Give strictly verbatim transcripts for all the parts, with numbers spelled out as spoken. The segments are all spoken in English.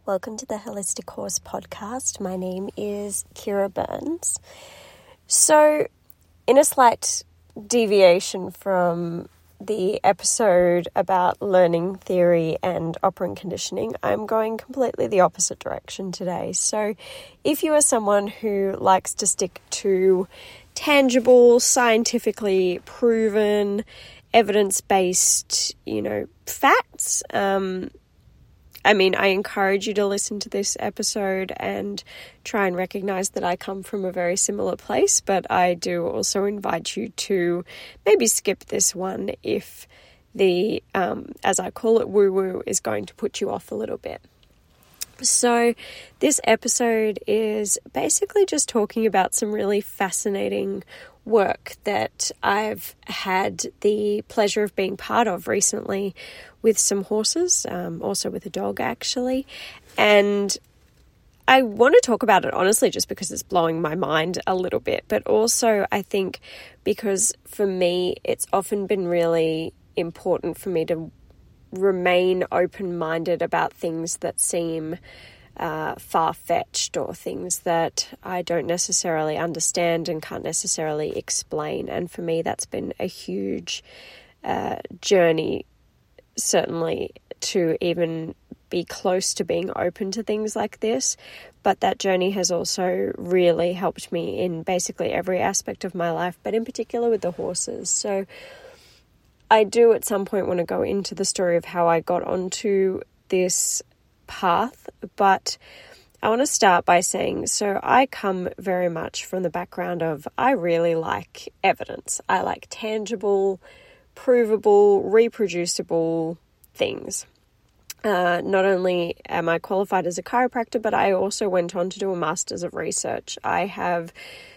Welcome to the Holistic Horse Podcast. My name is Kira Burns. So, in a slight deviation from the episode about learning theory and operant conditioning, I'm going completely the opposite direction today. So, if you are someone who likes to stick to tangible, scientifically proven, evidence-based, you know, facts, um, I mean, I encourage you to listen to this episode and try and recognize that I come from a very similar place, but I do also invite you to maybe skip this one if the, um, as I call it, woo-woo is going to put you off a little bit. So this episode is basically just talking about some really fascinating work that I've had the pleasure of being part of recently with some horses, um, also with a dog actually. And I want to talk about it honestly just because it's blowing my mind a little bit, but also I think because for me it's often been really important for me to remain open-minded about things that seem uh, far-fetched or things that I don't necessarily understand and can't necessarily explain. And for me, that's been a huge uh, journey, certainly, to even be close to being open to things like this. But that journey has also really helped me in basically every aspect of my life, but in particular with the horses. So I do at some point want to go into the story of how I got onto this path, but I want to start by saying, so I come very much from the background of I really like evidence. I like tangible, provable, reproducible things. Uh, not only am I qualified as a chiropractor, but I also went on to do a master's of research. I have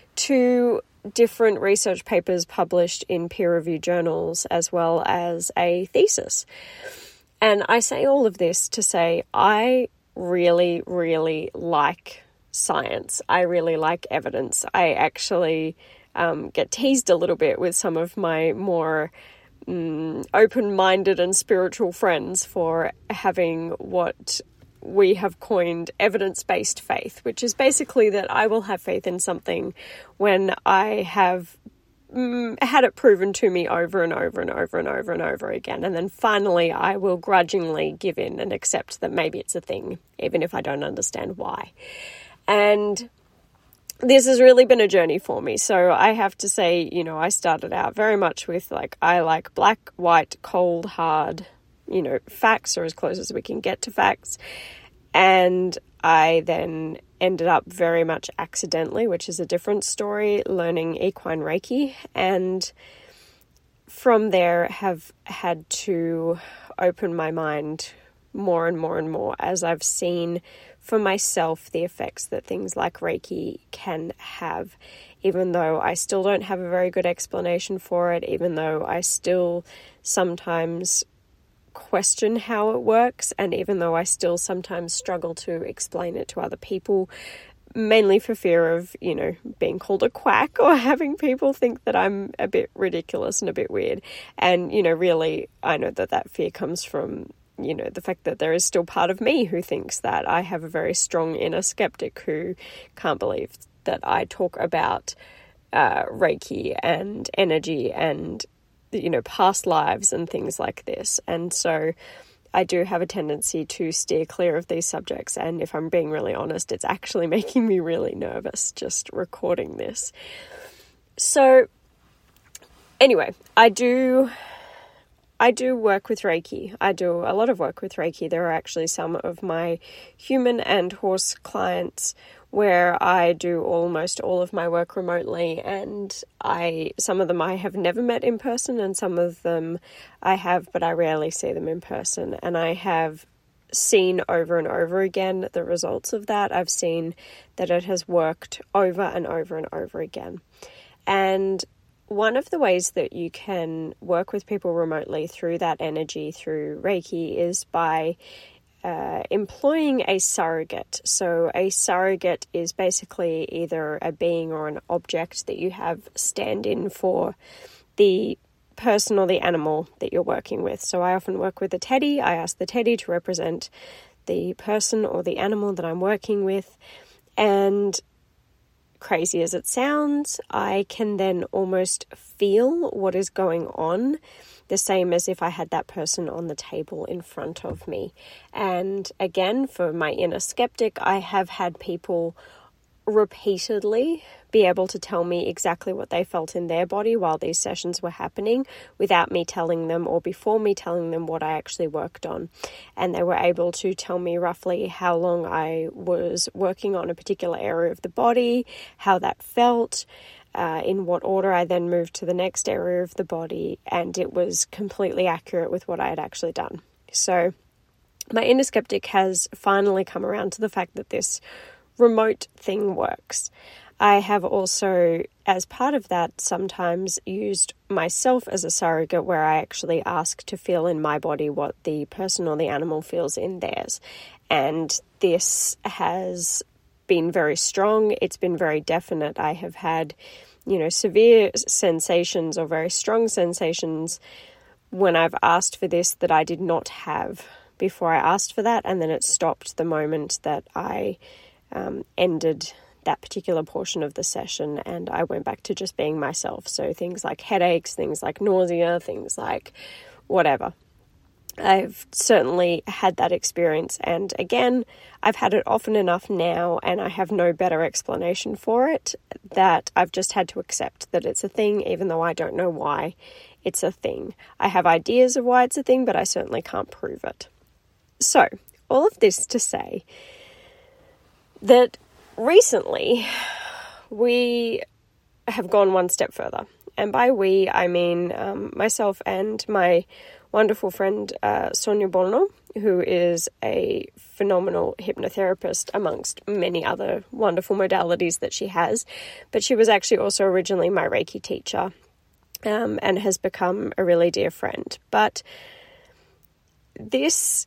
two different research papers published in peer-reviewed journals, as well as a thesis. And I say all of this to say I really, really like science. I really like evidence. I actually um, get teased a little bit with some of my more um, open-minded and spiritual friends for having what we have coined evidence-based faith, which is basically that I will have faith in something when I have mm, had it proven to me over and over and over and over and over again. And then finally, I will grudgingly give in and accept that maybe it's a thing, even if I don't understand why. And this has really been a journey for me. So I have to say, you know, I started out very much with like, I like black, white, cold, hard, you know, facts, or as close as we can get to facts. And I then ended up very much accidentally, which is a different story, learning equine Reiki. And from there have had to open my mind more and more and more as I've seen for myself the effects that things like Reiki can have, even though I still don't have a very good explanation for it, even though I still sometimes question how it works, and even though I still sometimes struggle to explain it to other people, mainly for fear of, you know, being called a quack or having people think that I'm a bit ridiculous and a bit weird. And, you know, really, I know that that fear comes from, you know, the fact that there is still part of me who thinks that. I have a very strong inner skeptic who can't believe that I talk about uh, Reiki and energy and, you know, past lives and things like this. And so I do have a tendency to steer clear of these subjects. And if I'm being really honest, it's actually making me really nervous just recording this. So anyway, I do, I do work with Reiki. I do a lot of work with Reiki. There are actually some of my human and horse clients where I do almost all of my work remotely, and I some of them I have never met in person, and some of them I have, but I rarely see them in person. And I have seen over and over again the results of that. I've seen that it has worked over and over and over again. And one of the ways that you can work with people remotely through that energy, through Reiki, is by Uh, employing a surrogate. So a surrogate is basically either a being or an object that you have stand in for the person or the animal that you're working with. So I often work with a teddy. I ask the teddy to represent the person or the animal that I'm working with. And crazy as it sounds, I can then almost feel what is going on, the same as if I had that person on the table in front of me. And again, for my inner skeptic, I have had people repeatedly be able to tell me exactly what they felt in their body while these sessions were happening without me telling them or before me telling them what I actually worked on. And they were able to tell me roughly how long I was working on a particular area of the body, how that felt, uh, in what order I then moved to the next area of the body, and it was completely accurate with what I had actually done. So my inner skeptic has finally come around to the fact that this remote thing works. I have also, as part of that, sometimes used myself as a surrogate where I actually ask to feel in my body what the person or the animal feels in theirs. And this has been very strong. It's been very definite. I have had, you know, severe sensations or very strong sensations when I've asked for this that I did not have before I asked for that. And then it stopped the moment that I um, ended that particular portion of the session and I went back to just being myself. So things like headaches, things like nausea, things like whatever. I've certainly had that experience, and again, I've had it often enough now and I have no better explanation for it that I've just had to accept that it's a thing, even though I don't know why it's a thing. I have ideas of why it's a thing, but I certainly can't prove it. So, all of this to say that recently, we have gone one step further. And by we, I mean um, myself and my wonderful friend, uh, Sonia Bolno, who is a phenomenal hypnotherapist amongst many other wonderful modalities that she has. But she was actually also originally my Reiki teacher um, and has become a really dear friend. But this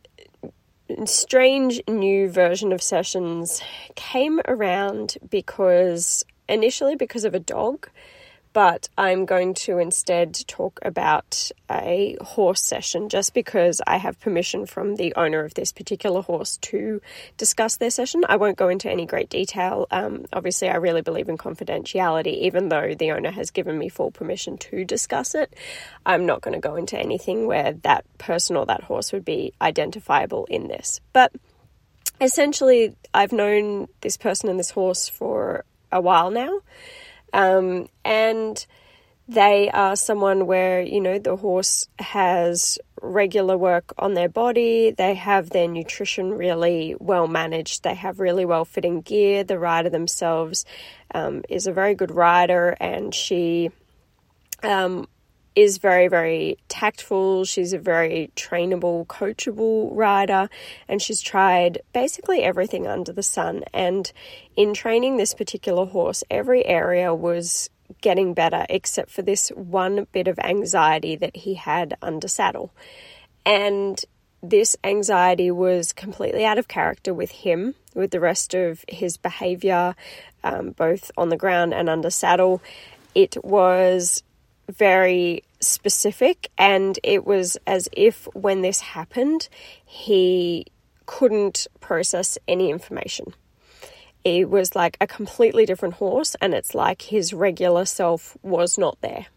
strange new version of sessions came around because initially because of a dog, but I'm going to instead talk about a horse session just because I have permission from the owner of this particular horse to discuss their session. I won't go into any great detail. Um, obviously, I really believe in confidentiality, even though the owner has given me full permission to discuss it. I'm not going to go into anything where that person or that horse would be identifiable in this. But essentially, I've known this person and this horse for a while now. Um, and they are someone where, you know, the horse has regular work on their body. They have their nutrition really well managed. They have really well fitting gear. The rider themselves, um, is a very good rider, and she, um, is very, very tactful. She's a very trainable, coachable rider, and she's tried basically everything under the sun. And in training this particular horse, every area was getting better except for this one bit of anxiety that he had under saddle. And this anxiety was completely out of character with him, with the rest of his behavior, um, both on the ground and under saddle. It was very specific, and it was as if when this happened, he couldn't process any information. It was like a completely different horse, and it's like his regular self was not there.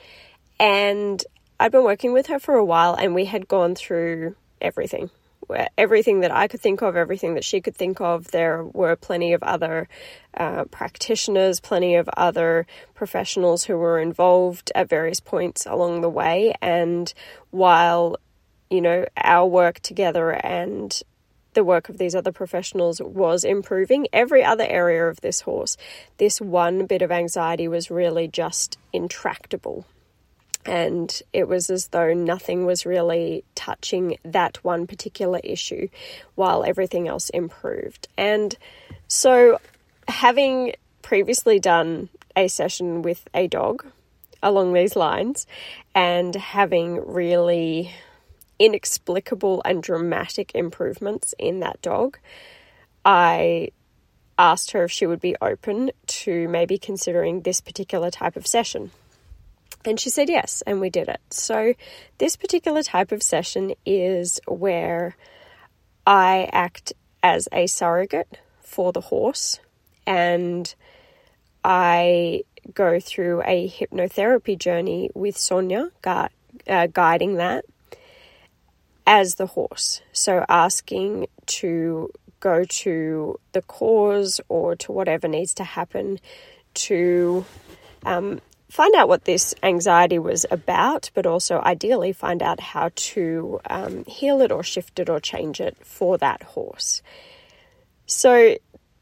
And I'd been working with her for a while, and we had gone through everything. Everything that I could think of, everything that she could think of. There were plenty of other uh, practitioners, plenty of other professionals who were involved at various points along the way. And while, you know, our work together and the work of these other professionals was improving, every other area of this horse, this one bit of anxiety was really just intractable. And it was as though nothing was really touching that one particular issue while everything else improved. And so having previously done a session with a dog along these lines and having really inexplicable and dramatic improvements in that dog, I asked her if she would be open to maybe considering this particular type of session. And she said yes, and we did it. So this particular type of session is where I act as a surrogate for the horse, and I go through a hypnotherapy journey with Sonia, gu- uh, guiding that as the horse. So asking to go to the cause or to whatever needs to happen to um, find out what this anxiety was about, but also ideally find out how to um, heal it or shift it or change it for that horse. So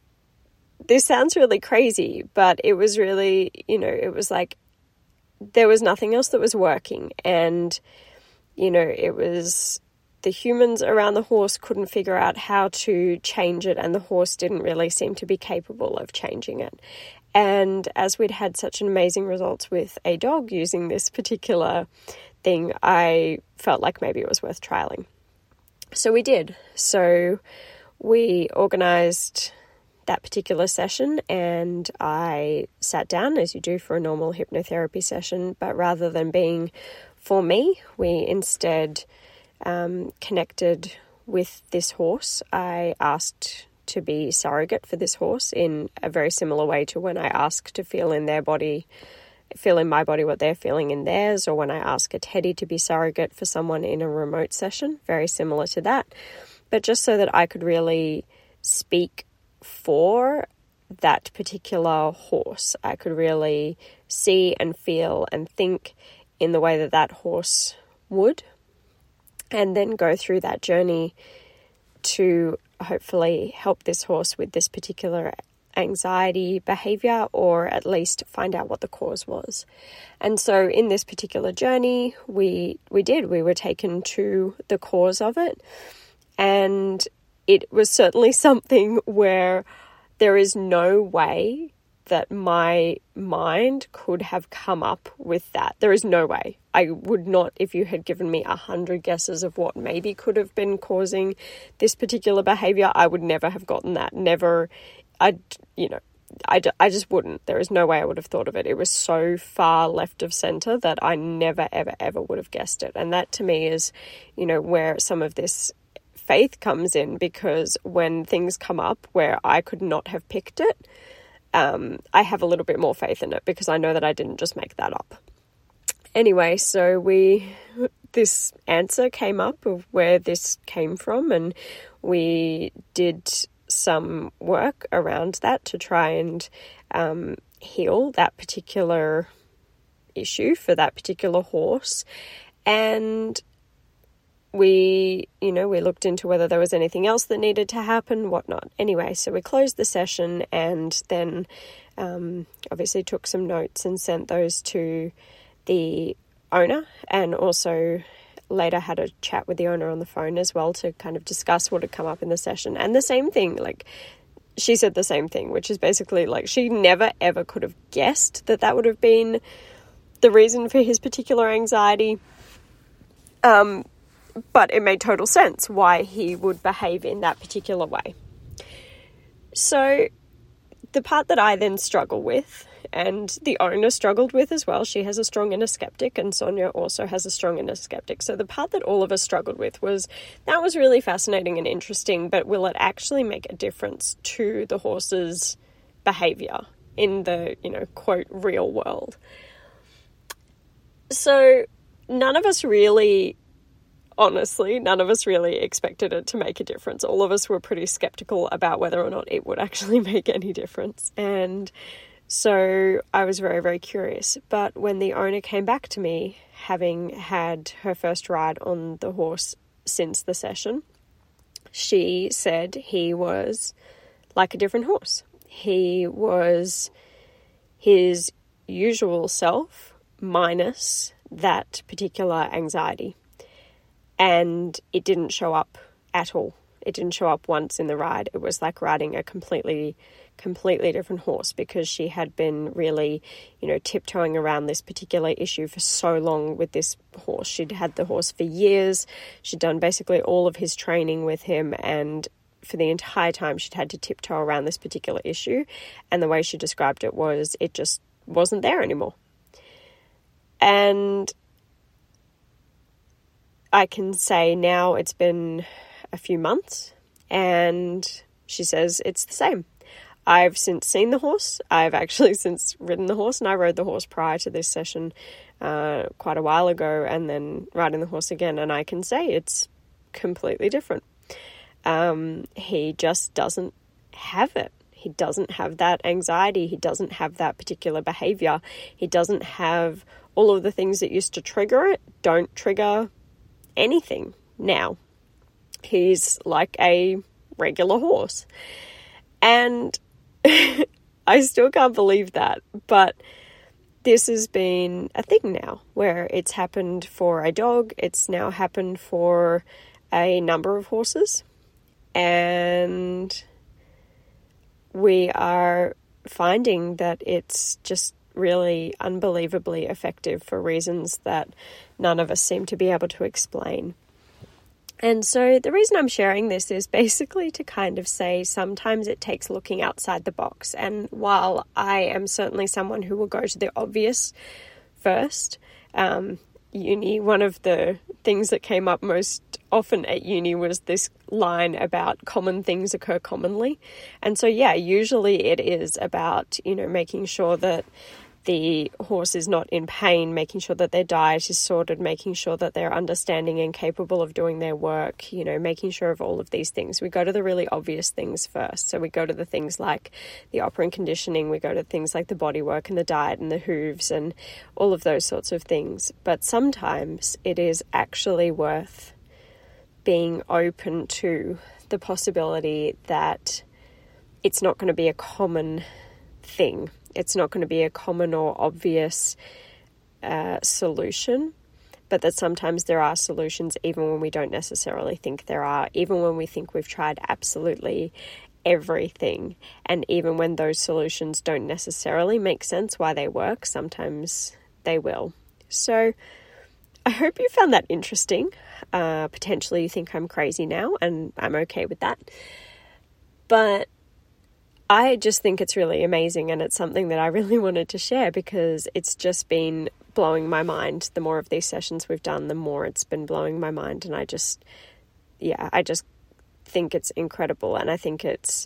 this sounds really crazy, but it was really, you know, it was like there was nothing else that was working. And, you know, it was the humans around the horse couldn't figure out how to change it, and the horse didn't really seem to be capable of changing it. And as we'd had such an amazing results with a dog using this particular thing, I felt like maybe it was worth trialing. So we did. So we organised that particular session, and I sat down as you do for a normal hypnotherapy session, but rather than being for me, we instead um, connected with this horse. I asked to be surrogate for this horse in a very similar way to when I ask to feel in their body, feel in my body what they're feeling in theirs, or when I ask a teddy to be surrogate for someone in a remote session, very similar to that. But just so that I could really speak for that particular horse, I could really see and feel and think in the way that that horse would, and then go through that journey to hopefully help this horse with this particular anxiety behavior, or at least find out what the cause was. And so in this particular journey, we we did, we were taken to the cause of it, and it was certainly something where there is no way that my mind could have come up with that. There is no way. I would not, if you had given me a hundred guesses of what maybe could have been causing this particular behavior, I would never have gotten that. Never, I, you know, I, I just wouldn't. There is no way I would have thought of it. It was so far left of center that I never, ever, ever would have guessed it. And that to me is, you know, where some of this faith comes in, because when things come up where I could not have picked it, um, I have a little bit more faith in it, because I know that I didn't just make that up. Anyway, so we, this answer came up of where this came from, and we did some work around that to try and um, heal that particular issue for that particular horse. And we, you know, we looked into whether there was anything else that needed to happen, whatnot. Anyway, so we closed the session, and then um, obviously took some notes and sent those to the owner, and also later had a chat with the owner on the phone as well to kind of discuss what had come up in the session. And the same thing, like she said the same thing, which is basically like she never ever could have guessed that that would have been the reason for his particular anxiety. Um, but it made total sense why he would behave in that particular way. So the part that I then struggle with, and the owner struggled with as well, she has a strong inner skeptic, and Sonia also has a strong inner skeptic. So the part that all of us struggled with was, that was really fascinating and interesting, but will it actually make a difference to the horse's behavior in the, you know, quote, real world? So none of us really, honestly, none of us really expected it to make a difference. All of us were pretty skeptical about whether or not it would actually make any difference. And so I was very, very curious. But when the owner came back to me, having had her first ride on the horse since the session, she said he was like a different horse. He was his usual self minus that particular anxiety. And it didn't show up at all. It didn't show up once in the ride. It was like riding a completely, completely different horse, because she had been really, you know, tiptoeing around this particular issue for so long with this horse. She'd had the horse for years. She'd done basically all of his training with him, and for the entire time she'd had to tiptoe around this particular issue. And the way she described it was, it just wasn't there anymore. And I can say now it's been a few months, and she says it's the same. I've since seen the horse. I've actually since ridden the horse, and I rode the horse prior to this session uh, quite a while ago, and then riding the horse again, and I can say it's completely different. Um, he just doesn't have it. He doesn't have that anxiety. He doesn't have that particular behavior. He doesn't have all of the things that used to trigger it, don't trigger anything now. He's like a regular horse. And I still can't believe that, but this has been a thing now where it's happened for a dog. It's now happened for a number of horses, and we are finding that it's just really unbelievably effective for reasons that none of us seem to be able to explain. And so the reason I'm sharing this is basically to kind of say sometimes it takes looking outside the box. And while I am certainly someone who will go to the obvious first, um, uni, one of the things that came up most often at uni was this line about common things occur commonly. And so, yeah, usually it is about, you know, making sure that the horse is not in pain, making sure that their diet is sorted, making sure that they're understanding and capable of doing their work, you know, making sure of all of these things. We go to the really obvious things first. So we go to the things like the operant conditioning, we go to things like the body work and the diet and the hooves and all of those sorts of things. But sometimes it is actually worth being open to the possibility that it's not going to be a common thing. It's not going to be a common or obvious uh, solution, but that sometimes there are solutions even when we don't necessarily think there are, even when we think we've tried absolutely everything, and even when those solutions don't necessarily make sense why they work, sometimes they will. So I hope you found that interesting. Uh, potentially you think I'm crazy now, and I'm okay with that. But I just think it's really amazing, and it's something that I really wanted to share because it's just been blowing my mind. The more of these sessions we've done, the more it's been blowing my mind, and I just, yeah, I just think it's incredible, and I think it's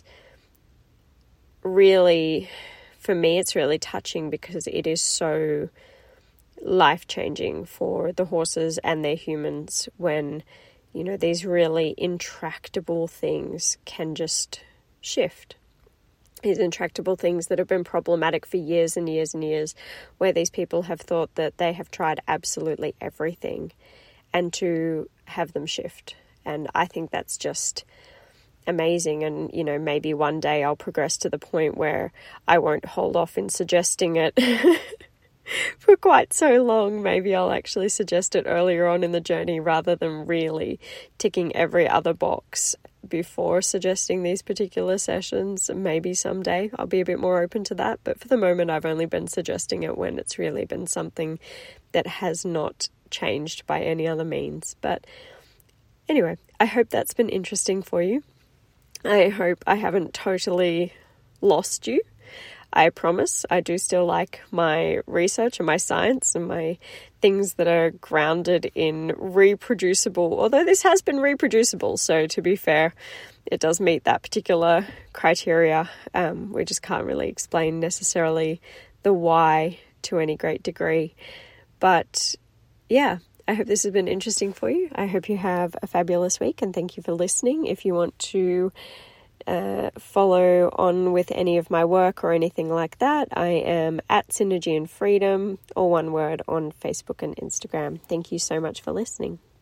really, for me, it's really touching because it is so life-changing for the horses and their humans when, you know, these really intractable things can just shift. These intractable things that have been problematic for years and years and years, where these people have thought that they have tried absolutely everything, and to have them shift. And I think that's just amazing. And, you know, maybe one day I'll progress to the point where I won't hold off in suggesting it for quite so long. Maybe I'll actually suggest it earlier on in the journey rather than really ticking every other box before suggesting these particular sessions. Maybe someday I'll be a bit more open to that, but for the moment I've only been suggesting it when it's really been something that has not changed by any other means. But anyway, I hope that's been interesting for you. I hope I haven't totally lost you. I promise I do still like my research and my science and my things that are grounded in reproducible, although this has been reproducible, so to be fair, it does meet that particular criteria. Um, we just can't really explain necessarily the why to any great degree. But yeah, I hope this has been interesting for you. I hope you have a fabulous week, and thank you for listening. If you want to Uh, follow on with any of my work or anything like that, I am at Synergy and Freedom, or one word, on Facebook and Instagram. Thank you so much for listening.